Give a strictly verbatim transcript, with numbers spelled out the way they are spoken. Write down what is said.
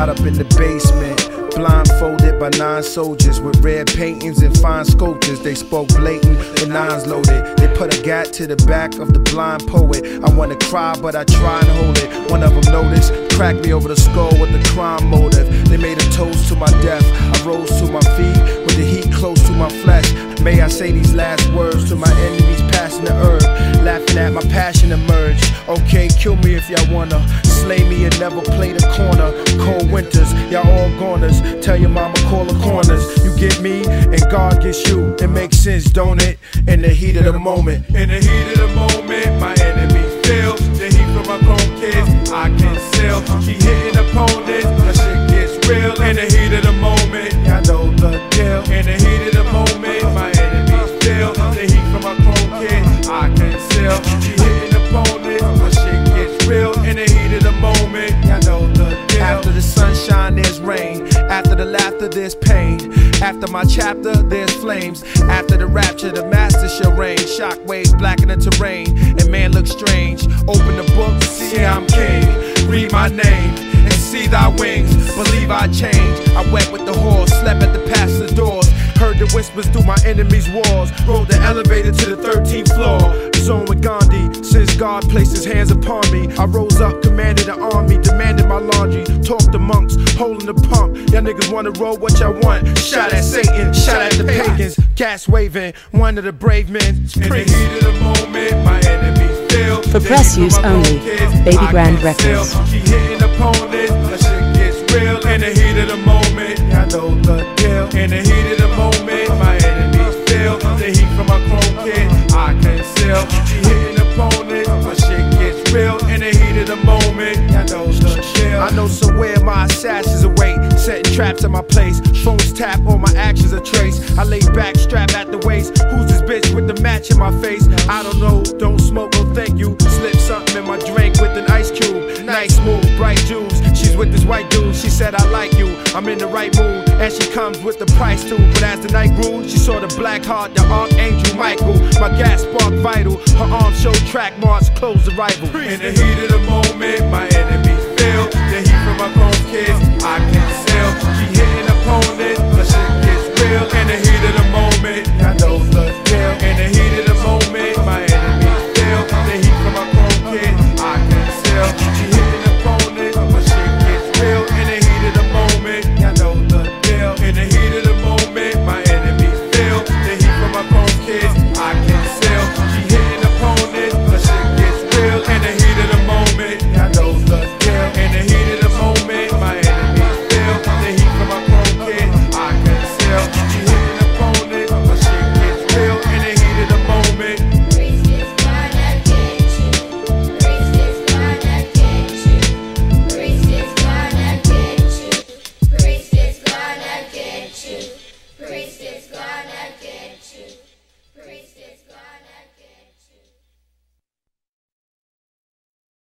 shot up in the basement, blindfolded by nine soldiers with red paintings and fine sculptures. They spoke blatant with nines loaded. They put a gat to the back of the blind poet. I wanna cry, but I try and hold it. One of them noticed, cracked me over the skull with the crime motive. They made a toast to my death. I rose to my feet with the heat close to my flesh. May I say these last words to my enemies passing the herb, laughing at my passion emerge. Okay, kill me if y'all wanna, slay me and never play the corner. Cold winters, y'all all goners. Tell your mama call the corners. You get me and God gets you. It makes sense, don't it? In the heat of the moment. In the heat of the moment, my enemies feel the heat from my grown kids. I can sell. Keep hitting opponents, that shit gets real. In the heat of the moment, y'all know the deal. In the heat of the moment, my enemies feel the heat from my grown kids. I can sell. Keep hitting opponents, that shit gets real. In the heat of the moment, y'all know the deal. After the sunshine, there's rain. After the laughter, there's pain. After my chapter, there's flames. After the rapture, the master shall reign. Shockwaves blacken the terrain, and man looks strange. Open the book, see I'm king. Read my name and see thy wings. Believe I change. I went with the horse, slept at the pastor's doors. Heard the whispers through my enemy's walls. Rode the elevator to the thirteenth floor. Zone with Gandhi, since God placed his hands upon me. I rose up, commanded an army, demanded my laundry. Talked to monks, holding the pump. Y'all niggas wanna roll what y'all want. Shot at Satan, shot at the pagans. Gas waving, one of the brave men. In the heat of the moment, my enemies feel. For press use only, Baby Grand Records. Keep hitting opponents, that shit gets real. In the heat of the moment, y'all know the deal. In the heat of the moment, my enemies feel the heat from my chrome kid. I can sell. Keep hitting opponents, my shit gets real. In the heat of the moment, y'all know the deal. I know somewhere my assassins await, setting traps at my place. Phones tap, all my actions are traced. I lay back, strap at the waist. Who's this bitch with the match in my face? I don't know, don't smoke, no thank you. Slip something in my drink with an ice cube. Nice move, bright jewels. She's with this white dude, she said I like you. I'm in the right mood, and she comes with the price too. But as the night grew, she saw the black heart, the Archangel Michael. My gas sparked vital, her arms showed track marks, close the rival. In the heat of the moment,